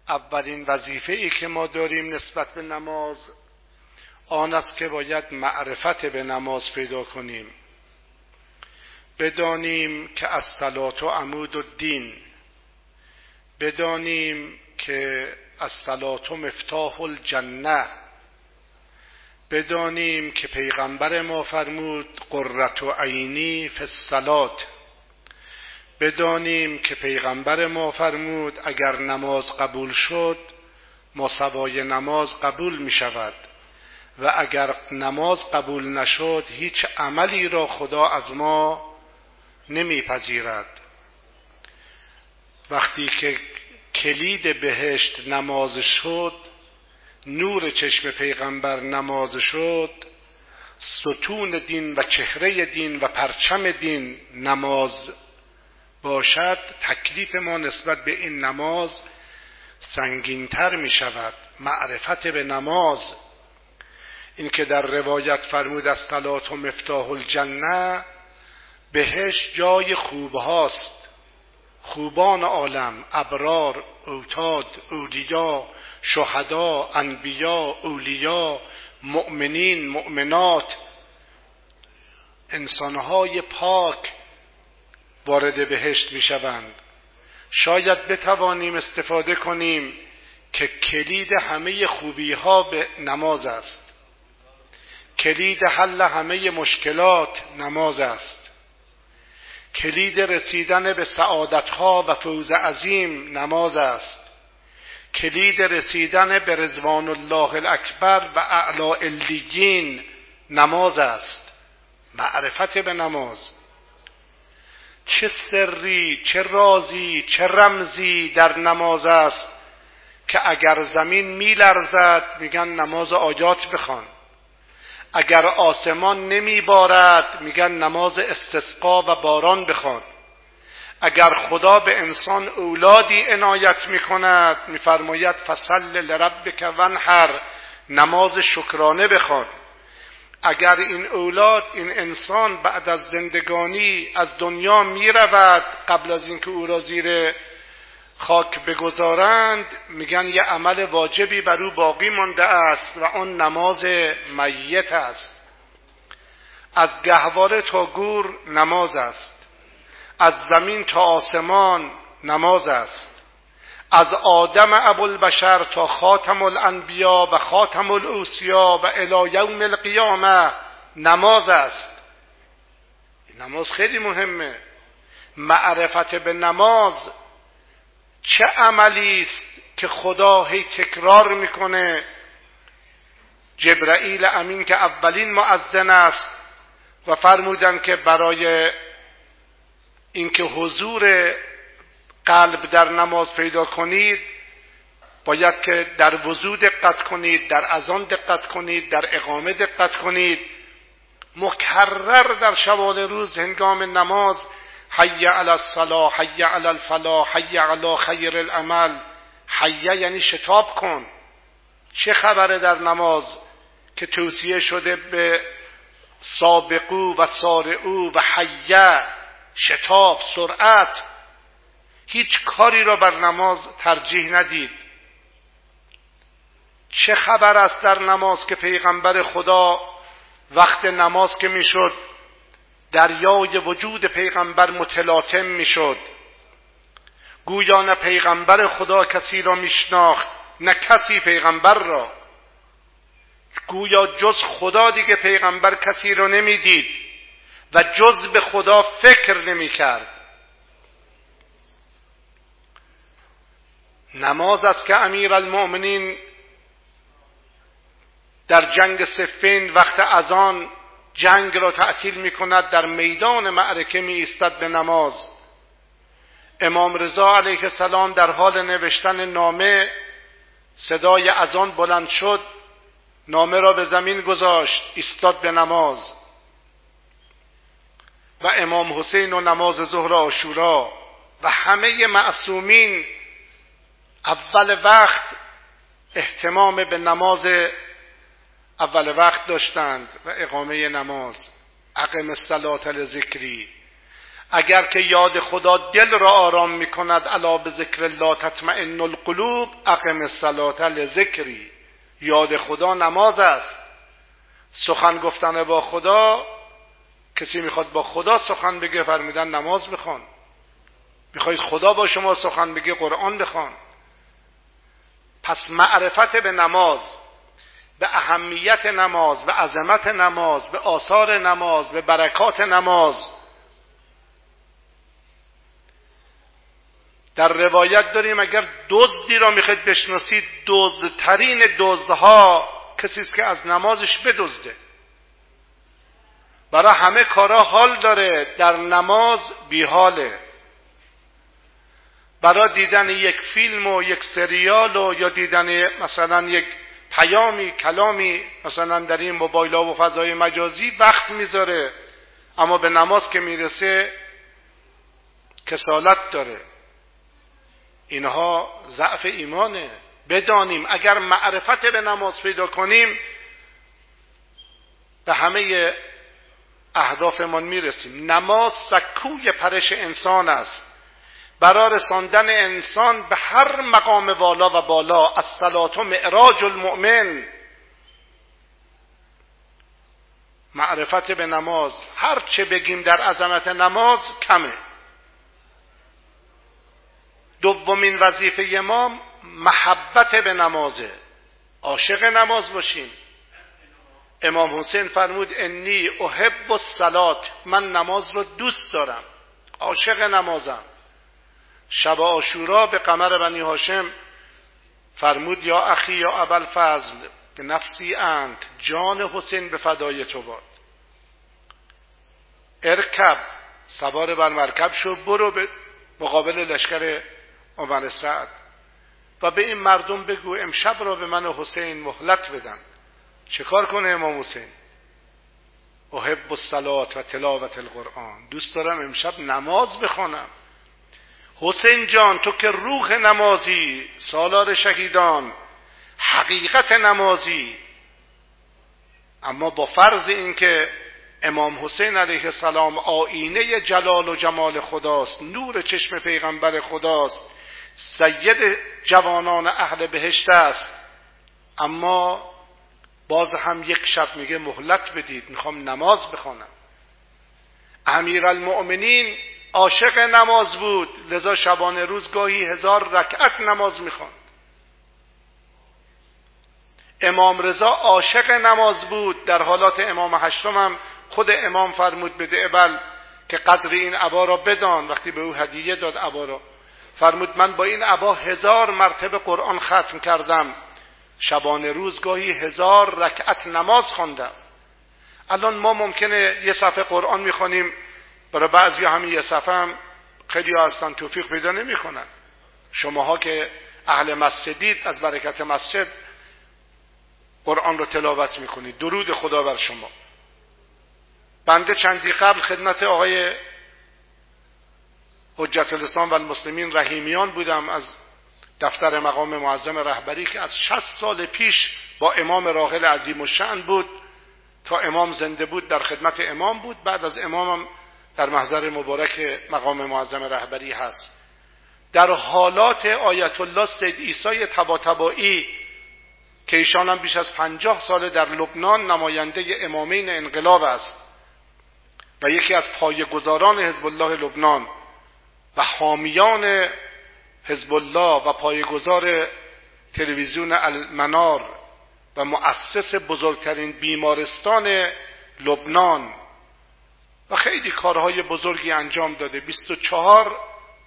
اولین وظیفه‌ای که ما داریم نسبت به نماز آن است که باید معرفت به نماز پیدا کنیم. بدانیم که الصلاة عمود الدین، بدانیم که الصلاة مفتاح الجنه، بدانیم که پیغمبر ما فرمود قرة عینی فی الصلاة، بدانیم که پیغمبر ما فرمود اگر نماز قبول شد مساوای نماز قبول می شود و اگر نماز قبول نشد هیچ عملی را خدا از ما نمیپذیرد. وقتی که کلید بهشت نماز شد، نور چشم پیغمبر نماز شد، ستون دین و چهره دین و پرچم دین نماز باشد، تکلیف ما نسبت به این نماز سنگین‌تر می شود. معرفت به نماز، این که در روایت فرمود الصلاة مفتاح الجنه، بهشت جای خوب هاست، خوبان عالم، ابرار، اوتاد، اولیا، شهدا، انبیا، اولیا، مؤمنین، مؤمنات، انسانهای پاک وارد بهشت می شوند. شاید بتوانیم استفاده کنیم که کلید همه خوبی ها به نماز است، کلید حل همه مشکلات نماز است، کلید رسیدن به سعادتها و فوز عظیم نماز است، کلید رسیدن به رضوان الله الاکبر و اعلی علیین نماز است. معرفت به نماز. چه سری، چه رازی، چه رمزی در نماز است که اگر زمین می لرزد میگن نماز آیات بخوان، اگر آسمان نمی بارد میگن نماز استسقا و باران بخوان، اگر خدا به انسان اولادی عنایت میکند میفرماید فصل لربک وانحر، نماز شکرانه بخوان. اگر این اولاد، این انسان بعد از زندگانی از دنیا میرود، قبل از اینکه او را زیر خاک بگذارند میگن یه عمل واجبی بر او باقی مانده است و آن نماز میت است. از گهواره تا گور نماز است، از زمین تا آسمان نماز است، از آدم ابوالبشر تا خاتم الانبیا و خاتم الاوصیا و الی یوم القیامه نماز است. نماز خیلی مهمه. معرفت به نماز چه عملی است که خدا هی تکرار میکنه. جبرائیل امین که اولین مؤذن است و فرمودن که برای اینکه حضور قلب در نماز پیدا کنید باید که در وضو دقت کنید، در اذان دقت کنید، در اقامه دقت کنید. مکرر در شبان روز هنگام نماز حی علی الصلاة، حی علی الفلاح، حی علی خیر العمل. حی یعنی شتاب کن. چه خبره در نماز که توصیه شده به سابقو و سارعو و حی، شتاب، سرعت. هیچ کاری را بر نماز ترجیح ندید. چه خبر است در نماز که پیغمبر خدا وقت نماز که میشد دریای وجود پیغمبر متلاطم میشد، گویا نه پیغمبر خدا کسی را میشناخت نه کسی پیغمبر را، گویا جز خدا دیگه پیغمبر کسی را نمیدید و جز به خدا فکر نمیکرد. نماز است که امیرالمؤمنین در جنگ صفین وقت اذان جنگ را تعطیل می کند، در میدان معرکه می ایستد به نماز. امام رضا علیه السلام در حال نوشتن نامه صدای اذان بلند شد، نامه را به زمین گذاشت، ایستاد به نماز. و امام حسین و نماز ظهر عاشورا و همه معصومین اول وقت اهتمام به نماز اول وقت داشتند و اقامه نماز. اقم الصلاة لذکری. اگر که یاد خدا دل را آرام می کند، الا بذکر الله تطمئن القلوب، اقم الصلاة لذکری. یاد خدا نماز است. سخن گفتن با خدا، کسی میخواد با خدا سخن بگه فرمودن نماز بخوان. میخواید خدا با شما سخن بگه قرآن بخوان. پس معرفت به نماز، به اهمیت نماز، به عظمت نماز، به آثار نماز، به برکات نماز. در روایت داریم اگر دزدی را میخواید بشناسید، دزدترین دزدها کسی است که از نمازش بدزده. برای همه کارا حال داره، در نماز بیحاله. برای دیدن یک فیلم و یک سریال و یا دیدن مثلا یک پیامی کلامی مثلا در این موبایل‌ها و فضای مجازی وقت میذاره، اما به نماز که میرسه کسالت داره. اینها ضعف ایمانه. بدانیم اگر معرفت به نماز پیدا کنیم به همه اهدافمان میرسیم. نماز سکوی پرش انسان است، برای رساندن انسان به هر مقام والا و بالا. الصلاة معراج المؤمن. معرفت به نماز، هر چه بگیم در عظمت نماز کمه. دومین وظیفه ما محبت به نمازه، عاشق نماز باشیم. امام حسین فرمود انی احب الصلاة، من نماز رو دوست دارم، عاشق نمازم. شب عاشورا به قمر بنی هاشم فرمود یا اخی یا ابوالفضل نفسی انت، جان حسین به فدای تو باد. ارکب، سوار بر مرکب شو، برو به مقابل لشکر عمر سعد و به این مردم بگو امشب را به من و حسین مهلت بدن. چه کار کنه امام حسین؟ احب الصلاة و تلاوت القرآن، دوست دارم امشب نماز بخوانم. حسین جان تو که روح نمازی، سالار شهیدان، حقیقت نمازی. اما با فرض این که امام حسین علیه السلام آینه جلال و جمال خداست، نور چشم پیغمبر خداست، سید جوانان اهل بهشت است، اما باز هم یک شب میگه مهلت بدید، میخوام نماز بخوانم. امیرالمؤمنین عاشق نماز بود، لذا شبانه روز گاهی 1000 رکعت نماز میخواند. امام رضا عاشق نماز بود. در حالات امام هشتم هم خود امام فرمود به دعبل که قدر این عبا را بدان. وقتی به او هدیه داد عبا را، فرمود من با این عبا 1000 مرتبه قرآن ختم کردم، شبانه روز گاهی 1000 رکعت نماز خواندم. الان ما ممکنه یه صفحه قرآن میخوانیم، برای بعضی همین یه صفحه هم خیلی ها هستن توفیق پیدا نمیکنن. شماها که اهل مسجدید، از برکت مسجد قرآن رو تلاوت میکنید. درود خدا بر شما. بنده چندی قبل خدمت آقای حجت الاسلام و المسلمین رحیمیان بودم از دفتر مقام معظم رهبری که از 60 سال پیش با امام راحل عظیم الشأن بود. تا امام زنده بود در خدمت امام بود، بعد از امامم در محضر مبارک مقام معظم رهبری هست. در حالات آیت الله سید عیسی طباطبایی که ایشان هم بیش از 50 سال در لبنان نماینده امامین انقلاب است و یکی از پایه‌گذاران حزب الله لبنان و حامیان حزب الله و پایه‌گذار تلویزیون المنار و مؤسس بزرگترین بیمارستان لبنان و خیلی کارهای بزرگی انجام داده. 24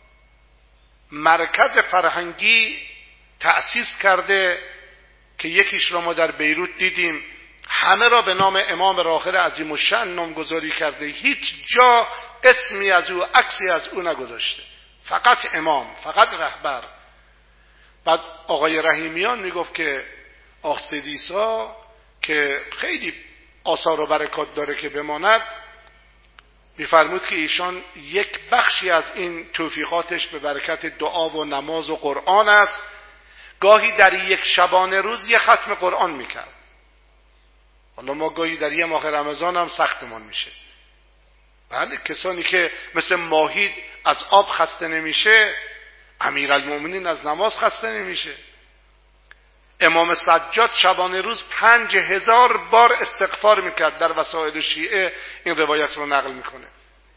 مرکز فرهنگی تأسیس کرده که یکیش را ما در بیروت دیدیم، همه را به نام امام راحل عظیم الشأن نامگذاری کرده، هیچ جا اسمی از او، عکسی از او نگذاشته، فقط امام، فقط رهبر. بعد آقای رحیمیان میگفت که آقا سید عیسی که خیلی آثار و برکات داره که بماند، میفرمود که ایشان یک بخشی از این توفیقاتش به برکت دعا و نماز و قرآن است. گاهی در یک شبانه روز یک ختم قرآن میکرد. حالا ما گاهی در یک ماه رمضان هم سختمان میشه. بله، کسانی که مثل ماهی از آب خسته نمیشه، امیرالمومنین از نماز خسته نمیشه. امام سجاد شبانه روز 5000 بار استغفار میکرد. در وسائل شیعه این روایت رو نقل میکنه.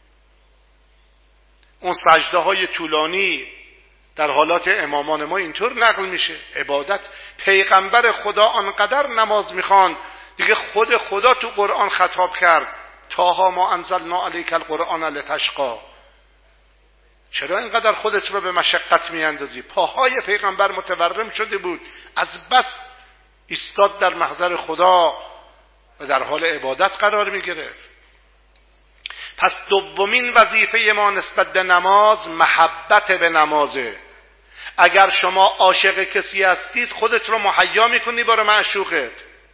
اون سجده های طولانی در حالات امامان ما اینطور نقل میشه. عبادت، پیغمبر خدا آنقدر نماز میخواند دیگه خود خدا تو قرآن خطاب کرد طه ما انزلنا علیک القرآن لتشقی. چرا اینقدر خودت رو به مشقت میاندازی؟ پاهای پیغمبر متورم شده بود، از بس ایستاد در محضر خدا و در حال عبادت قرار میگرفت. پس دومین وظیفه ما نسبت به نماز محبت به نمازه. اگر شما عاشق کسی هستید خودت رو مهیا میکنی برای معشوقت.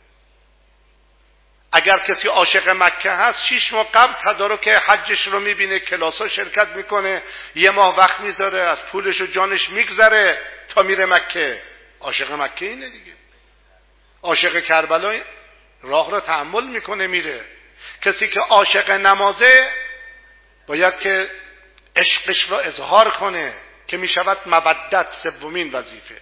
اگر کسی عاشق مکه هست 6 ماه قبل تدارک حجش رو میبینه، کلاسا شرکت میکنه، 1 ماه وقت میذاره، از پولش و جانش میگذره تا میره مکه. عاشق مکه اینه دیگه. عاشق کربلا راه را تحمل میکنه میره. کسی که عاشق نمازه باید که عشقش را اظهار کنه که میشود مودت. سومین وظیفه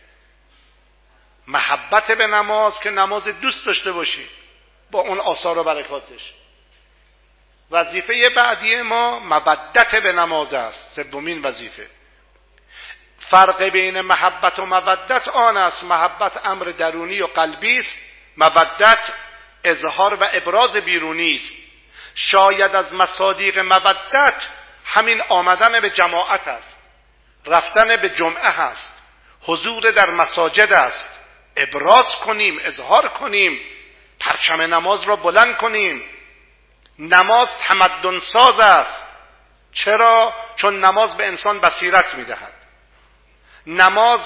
محبت به نماز، که نماز دوست داشته باشی با اون آثار و برکاتش. وظیفه بعدی ما مودت به نماز است. سومین وظیفه. فرق بین محبت و مودت آن است: محبت امر درونی و قلبی است، مودت اظهار و ابراز بیرونی است. شاید از مصادیق مودت همین آمدن به جماعت است، رفتن به جمعه هست، حضور در مساجد است. ابراز کنیم، اظهار کنیم، پرچم نماز را بلند کنیم. نماز تمدن ساز است. چرا؟ چون نماز به انسان بصیرت میدهد. نماز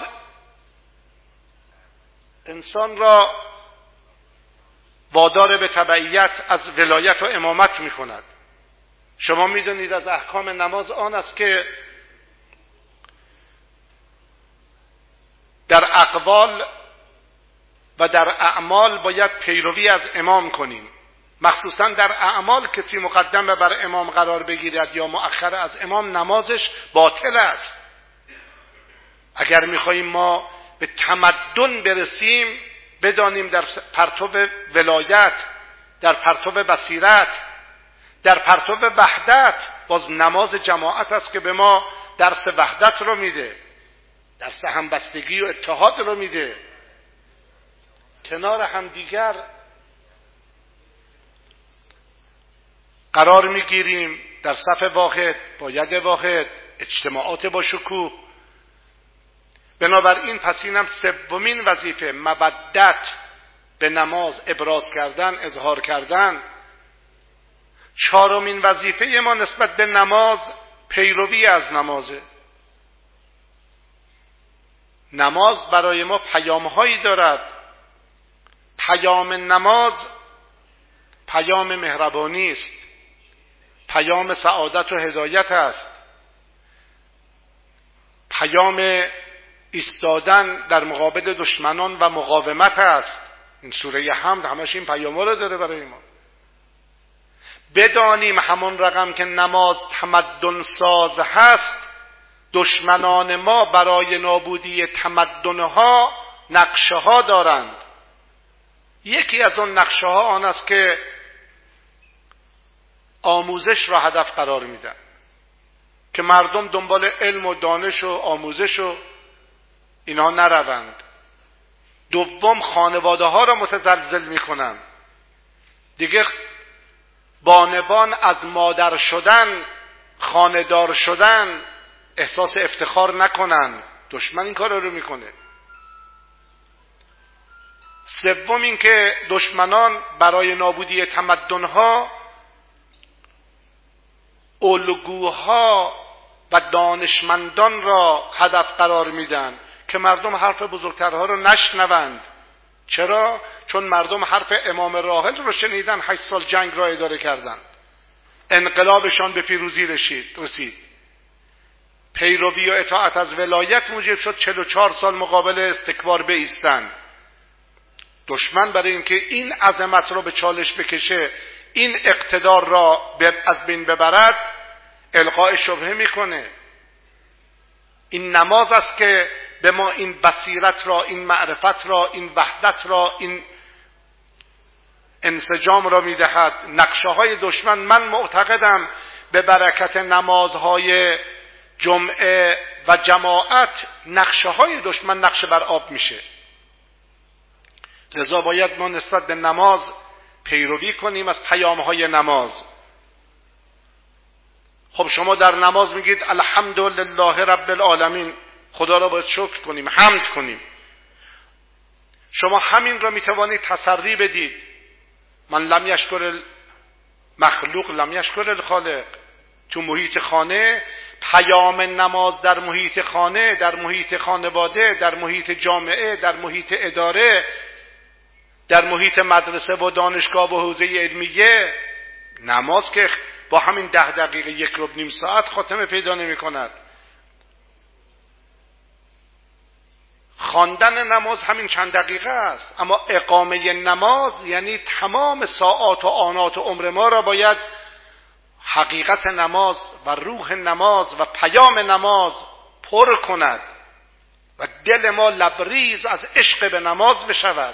انسان را وادار به تبعیت از ولایت و امامت میکند. شما میدونید از احکام نماز آن است که در اقوال و در اعمال باید پیروی از امام کنیم. مخصوصا در اعمال کسی مقدم بر امام قرار بگیرد یا مؤخر از امام، نمازش باطل است. اگر میخواییم ما به تمدن برسیم، بدانیم در پرتو ولایت، در پرتو بصیرت، در پرتو وحدت، باز نماز جماعت است که به ما درس وحدت رو میده، درس همبستگی و اتحاد رو میده. کنار هم دیگر قرار میگیریم در صف واحد با ید واحد، اجتماعات با شکوه. بنابراین پس اینم سومین وظیفه، مودت به نماز، ابراز کردن، اظهار کردن. چهارمین وظیفه ما نسبت به نماز پیروی از نمازه. نماز برای ما پیام‌هایی دارد. پیام نماز پیام مهربانی است، پیام سعادت و هدایت است، پیام ایستادن در مقابل دشمنان و مقاومت است. این سوره حمد همش این پیام‌ها رو داره برای ما. بدانیم همون رقم که نماز تمدن ساز هست، دشمنان ما برای نابودی تمدنها نقشه ها دارند. یکی از اون نقشه ها آن است که آموزش را هدف قرار میدن، که مردم دنبال علم و دانش و آموزش و اینا نروند. دوم، خانواده ها را متزلزل میکنن. دیگه بانوان از مادر شدن، خانه‌دار شدن احساس افتخار نکنن. دشمن این کار رو میکنه. سوم این که دشمنان برای نابودی تمدنها الگوها و دانشمندان را هدف قرار میدن که مردم حرف بزرگترها رو نشنوند. چرا؟ چون مردم حرف امام راحل رو شنیدن، 8 سال جنگ را اداره کردن، انقلابشان به پیروزی رسید. پیروی و اطاعت از ولایت موجب شد 44 سال مقابل استکبار بایستن. دشمن برای اینکه این عظمت رو به چالش بکشه، این اقتدار را از بین ببرد القاء شبهه میکنه. این نماز است که به ما این بصیرت را، این معرفت را، این وحدت را، این انسجام را میدهد. نقشه های دشمن، من معتقدم به برکت نمازهای جمعه و جماعت نقشه های دشمن نقشه بر آب میشه. لذا باید ما نسبت به نماز پیروی کنیم از پیامهای نماز. خب شما در نماز میگید الحمدلله رب العالمین، خدا را باید شکر کنیم، حمد کنیم. شما همین را میتوانید تسری بدید. من لم یشکر المخلوق لم یشکر الخالق. تو محیط خانه پیام نماز، در محیط خانه، در محیط خانواده، در محیط جامعه، در محیط اداره، در محیط مدرسه و دانشگاه و حوزه علمیه، نماز که با همین 10 دقیقه 1 ربع نیم ساعت خاتمه پیدا نمی کند. خواندن نماز همین چند دقیقه است، اما اقامه نماز یعنی تمام ساعات و آنات و عمر ما را باید حقیقت نماز و روح نماز و پیام نماز پر کند و دل ما لبریز از عشق به نماز بشود.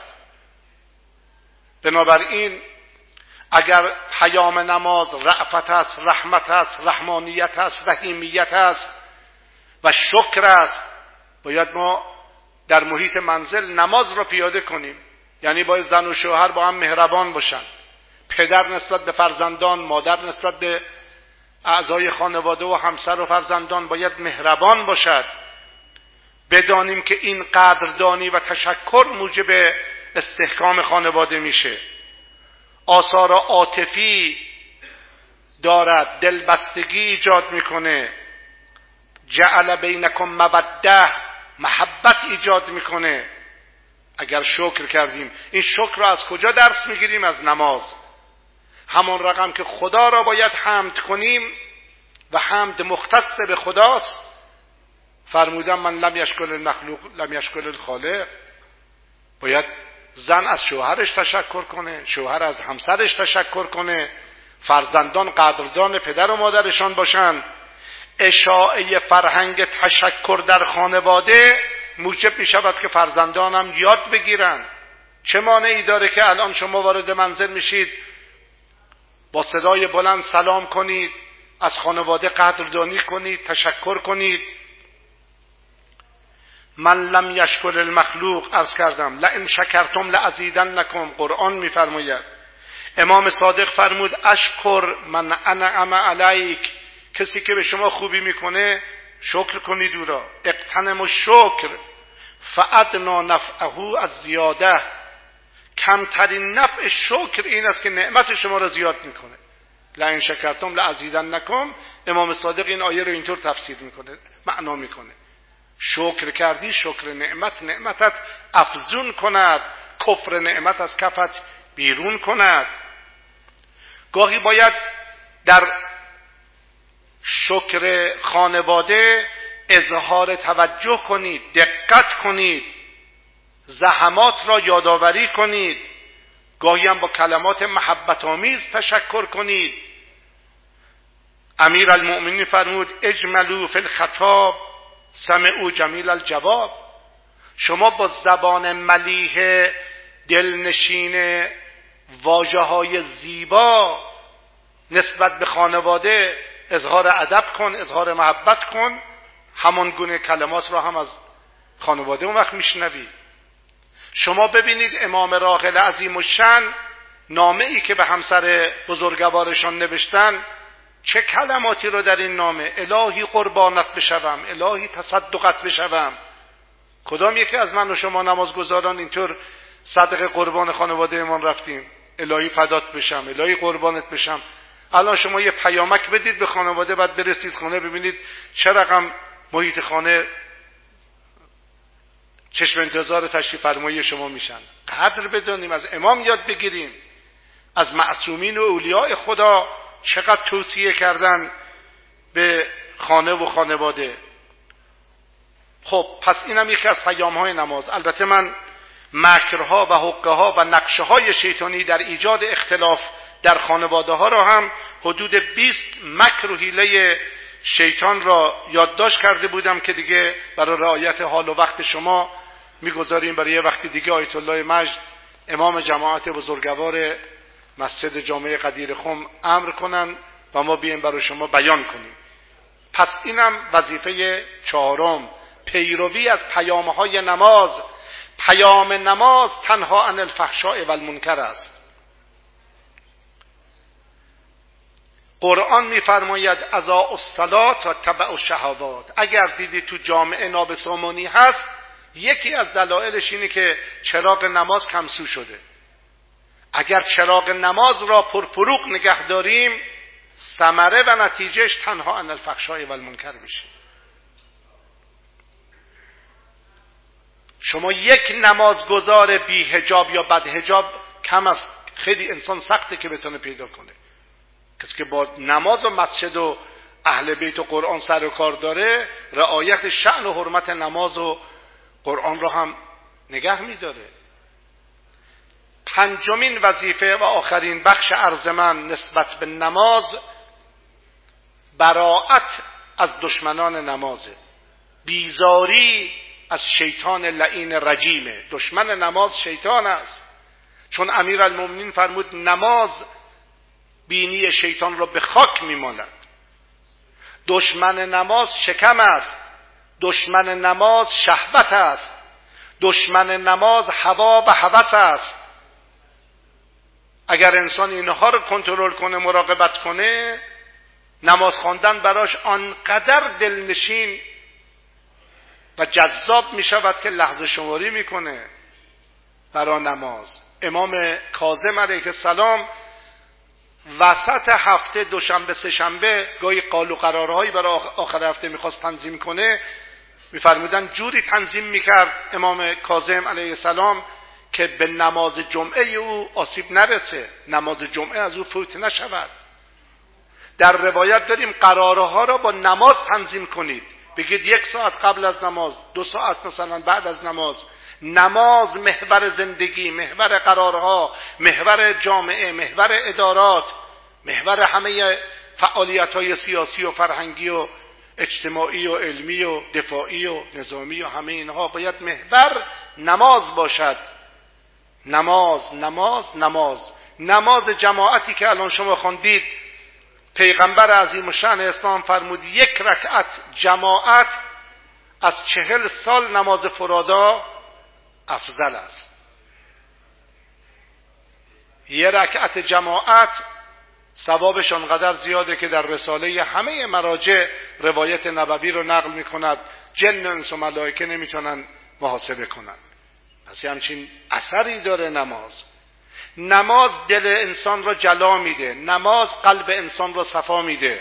بنابراین اگر پیام نماز رأفت است، رحمت است، رحمانیت است، رحیمیت است و شکر است، باید ما در محیط منزل نماز را پیاده کنیم. یعنی باید زن و شوهر با هم مهربان باشن، پدر نسبت به فرزندان، مادر نسبت به اعضای خانواده و همسر و فرزندان باید مهربان باشد. بدانیم که این قدردانی و تشکر موجب استحکام خانواده میشه. آثار عاطفی دارد، دلبستگی ایجاد میکنه، جعل بینکم موده، محبت ایجاد میکنه. اگر شکر کردیم، این شکر را از کجا درس میگیریم؟ از نماز. همون رقم که خدا را باید حمد کنیم و حمد مختص به خداست. فرمودم من لم یشکر المخلوق لم یشکر الخالق. باید زن از شوهرش تشکر کنه، شوهر از همسرش تشکر کنه، فرزندان قدردان پدر و مادرشان باشن. اشاعه فرهنگ تشکر در خانواده موجب می شود که فرزندانم یاد بگیرن. چه مانعی داره که الان شما وارد منزل میشید با صدای بلند سلام کنید، از خانواده قدردانی کنید، تشکر کنید. من لم یشکر المخلوق، عرض کردم لئن شکرتم لازیدنکم، قرآن میفرماید. امام صادق فرمود اشکر من انعم علیک، کسی که به شما خوبی میکنه شکر کنید او را. اغتنم الشکر فادنا نفعه از زیاده، کمترین نفع شکر این است که نعمت شما را زیاد میکنه. لئن شکرتم لازیدنکم، امام صادق این آیه رو اینطور تفسیر میکنه، معنا میکنه. شکر کردی، شکر نعمت نعمتت افزون کند، کفر نعمت از کفت بیرون کند. گاهی باید در شکر خانواده اظهار توجه کنید، دقت کنید، زحمات را یادآوری کنید. گاهی هم با کلمات محبت آمیز تشکر کنید. امیر المؤمنین فرمود اجملوا فی الخطاب سمعوا جمیل الجواب. شما با زبان ملیح دلنشین واژه‌های زیبا نسبت به خانواده اظهار ادب کن، اظهار محبت کن، همان گونه کلمات را هم از خانواده اون وقت میشنوی. شما ببینید امام راحل عظیم الشأن نامه ای که به همسر بزرگوارشان نوشتن، چه کلماتی رو در این نامه، الهی قربانت بشوم، الهی تصدقت بشوم. کدام یکی از من و شما نمازگزاران اینطور صدقه قربان خانواده ایمان رفتیم؟ الهی فدات بشم، الهی قربانت بشم. الان شما یه پیامک بدید به خانواده، بعد برسید خانه ببینید چه رقم محیط خانه چشم انتظار تشریف فرمایی شما میشن. قدر بدانیم، از امام یاد بگیریم، از معصومین و اولیاء خدا چقدر توصیه کردن به خانه و خانواده. خب پس اینم یکی از پیام‌های نماز. البته من مکرها و حقه‌ها و نقشه‌های شیطانی در ایجاد اختلاف در خانواده ها را هم حدود 20 مکر و حیله شیطان را یادداشت کرده بودم که دیگه برای رعایت حال و وقت شما میگذاریم برای یه وقت دیگه آیت الله مجد امام جماعت بزرگوار مسجد جامع قدیر خم امر کنن و ما بیایم برای شما بیان کنیم. پس اینم وظیفه چهارم، پیروی از پیام‌های نماز. پیام نماز تنها عن الفحشاء و المنکر است. قرآن می‌فرماید اضاعوا الصلاة و تبعوا الشهوات. اگر دیدی تو جامعه نابسامانی هست، یکی از دلایلش اینه که چراغ نماز کمسو شده. اگر چراغ نماز را پرفروغ نگه داریم، ثمره و نتیجهش تنها عن الفحشاء و المنکر میشه. شما یک نمازگزار بی حجاب یا بد حجاب کم است، خیلی انسان سخته که بتونه پیدا کنه. کسی که با نماز و مسجد و اهل بیت و قرآن سر و کار داره، رعایت شأن و حرمت نماز و قرآن رو هم نگه میداره. پنجمین وظیفه و آخرین بخش عرض من نسبت به نماز، براءت از دشمنان نمازه. بیزاری از شیطان لعین رجیمه. دشمن نماز شیطان است، چون امیرالمومنین فرمود نماز بینی شیطان را به خاک میماند. دشمن نماز شکم است، دشمن نماز شهوت است، دشمن نماز هوا و هوس است. اگر انسان اینها رو کنترل کنه، مراقبت کنه، نماز خواندن براش آنقدر دلنشین و جذاب می شود که لحظه شماری میکنه برای نماز. امام کاظم علیه السلام وسط هفته، دوشنبه سه‌شنبه، گاهی قال و قرارهایی برای آخر هفته میخواست تنظیم کنه، میفرمودن جوری تنظیم میکرد امام کاظم علیه السلام که به نماز جمعه او آسیب نرسه، نماز جمعه از او فوت نشود. در روایت داریم قراره ها را با نماز تنظیم کنید. بگید 1 ساعت قبل از نماز، 2 ساعت مثلا بعد از نماز. نماز محور زندگی، محور قرارها، محور جامعه، محور ادارات، محور همه فعالیت های سیاسی و فرهنگی و اجتماعی و علمی و دفاعی و نظامی و همه اینها باید محور نماز باشد. نماز نماز نماز. نماز جماعتی که الان شما خوندید، پیغمبر عظیم الشأن اسلام فرمود 1 رکعت جماعت از 40 سال نماز فرادا افضل است. 1 رکعت جماعت ثوابش آنقدر زیاده که در رساله همه مراجع روایت نبوی رو نقل میکند، جن و انس و ملائکه نمیتونن محاسبه کنن. پس همچین اثری داره نماز. نماز دل انسان را جلا میده، نماز قلب انسان را صفا میده.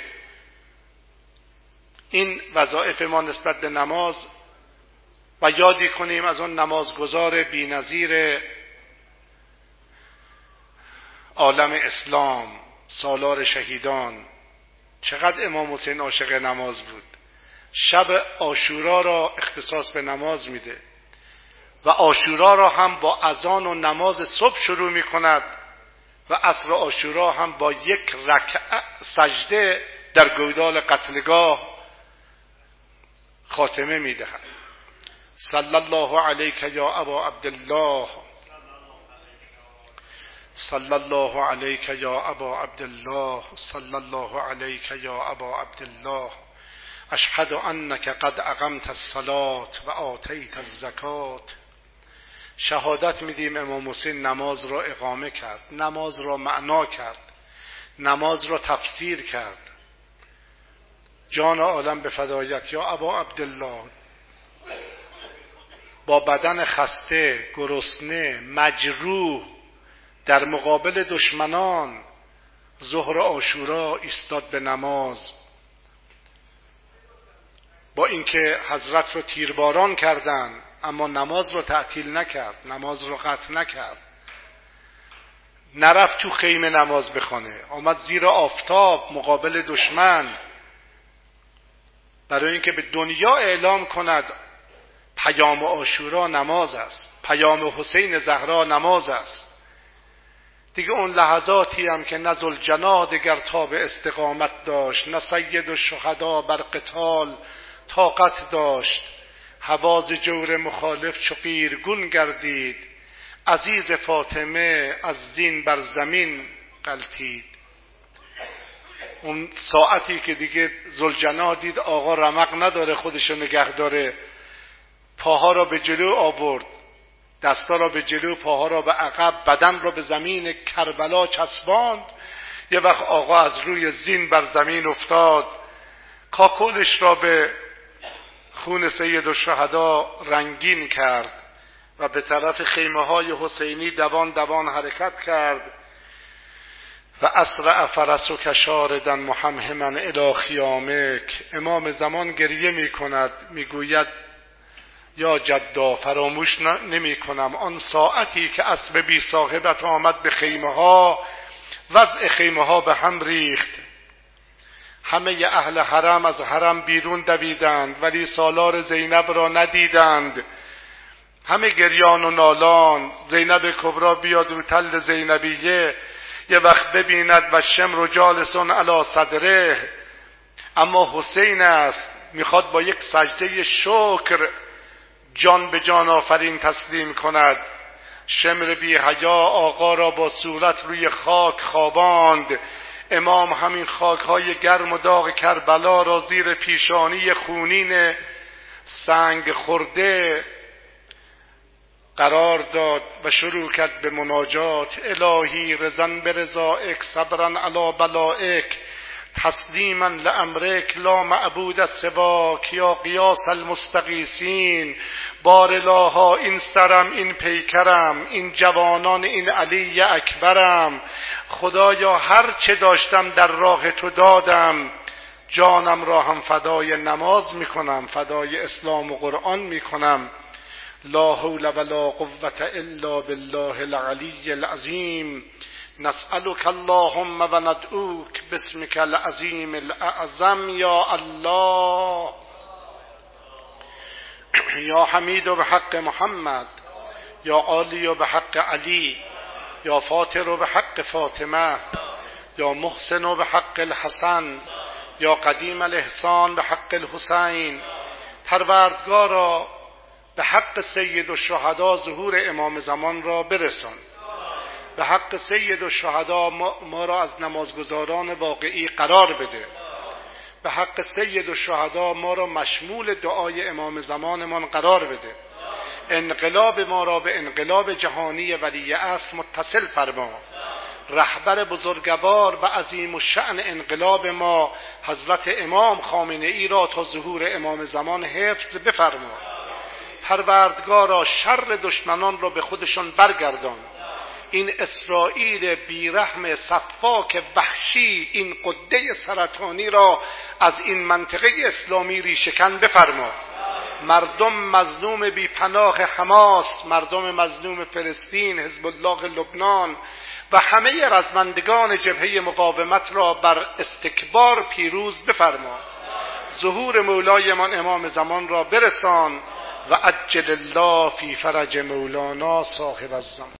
این وظایف ما نسبت به نماز. و یادی کنیم از اون نمازگزار بی‌نظیر عالم اسلام، سالار شهیدان. چقدر امام حسین عاشق نماز بود. شب عاشورا را اختصاص به نماز میده و عاشورا را هم با اذان و نماز صبح شروع میکند و عصر عاشورا هم با 1 رکعت سجده در گودال قتلگاه خاتمه میدهد. صلی الله علیک یا ابا عبدالله، صلی الله علیک یا ابا عبدالله، صلی الله علیک یا ابا عبدالله، اشهد انک قد اقمت الصلاة و آتیت الزکات. شهادت میدیم امام حسین نماز را اقامه کرد، نماز را معنا کرد، نماز را تفسیر کرد. جان عالم به فدایت یا ابا عبدالله. با بدن خسته، گرسنه، مجروح در مقابل دشمنان ظهر عاشورا ایستاد به نماز. با اینکه حضرت رو تیرباران کردند اما نماز رو تعطیل نکرد، نماز رو قطع نکرد. نرفت تو خیمه نماز بخونه، آمد زیر آفتاب مقابل دشمن برای اینکه به دنیا اعلام کند پیام عاشورا نماز است، پیام حسین زهرا نماز است. دیگه اون لحظاتی هم که نه ذوالجنا دگر تاب استقامت داشت، نه سید الشهدا بر قتال طاقت داشت. هواز جور مخالف چو قیرگون گردید، عزیز فاطمه از دین بر زمین غلتید. اون ساعتی که دیگه ذوالجنا دید آقا رمق نداره خودشو نگه داره، پاها را به جلو آورد، دستا را به جلو، پاها را به عقب، بدن را به زمین کربلا چسباند. یه وقت آقا از روی زین بر زمین افتاد، کاکلش را به خون سید الشهدا رنگین کرد و به طرف خیمه های حسینی دوان دوان حرکت کرد. و اسرع فرسک شاردا محمهما الی خیامک. امام زمان گریه می کند، می گوید یا جدا فراموش نمی کنم آن ساعتی که اسب بی صاحبت آمد به خیمه ها، وضع خیمه ها به هم ریخت. همه اهل حرم از حرم بیرون دویدند ولی سالار زینب را ندیدند. همه گریان و نالان. زینب کبرا بیاد رو تل زینبیه یه وقت ببیند و شمر جالسون علی صدره، اما حسین است، میخواد با یک سجده شکر جان به جان آفرین تسلیم کند. شمر بی حیا آقا را با صورت روی خاک خواباند. امام همین خاکهای گرم و داغ کربلا را زیر پیشانی خونین سنگ خورده قرار داد و شروع کرد به مناجات. الهی رضا برضایک، صبرا علی بلایک، تسلیما لامرک، لا معبود سواک، یا قیاس المستغیثین. بار الها این سرم، این پیکرم، این جوانان، این علی اکبرم. خدایا هر چه داشتم در راه تو دادم، جانم را هم فدای نماز میکنم، فدای اسلام و قرآن میکنم. لا حول ولا قوة الا بالله العلی العظیم. نسألك اللهم و ندعوك باسمك العظیم الاعظم. یا الله یا حمید به حق محمد، یا عالی به حق علی، یا فاطر به حق فاطمه، یا محسن به حق الحسن، یا قدیم الاحسان به حق الحسین. پروردگارا به حق سید الشهدا ظهور امام زمان را برسان. به حق سید الشهدا ما را از نمازگزاران واقعی قرار بده. به حق سید الشهدا ما را مشمول دعای امام زمانمان قرار بده. انقلاب ما را به انقلاب جهانی ولی اصل متصل فرما. رهبر بزرگوار و عظیم الشأن انقلاب ما حضرت امام خامنه ای را تا ظهور امام زمان حفظ بفرما. پروردگارا شر دشمنان را به خودشان برگردان. این اسرائیل بیرحم صفاک وحشی، این قده سرطانی را از این منطقه اسلامی ریشه‌کن بفرما. مردم مظلوم بی پناه حماس، مردم مظلوم فلسطین، حزب الله لبنان و همه رزمندگان جبهه مقاومت را بر استکبار پیروز بفرما. ظهور مولایمان امام زمان را برسان و عجل الله فی فرج مولانا صاحب الزمان.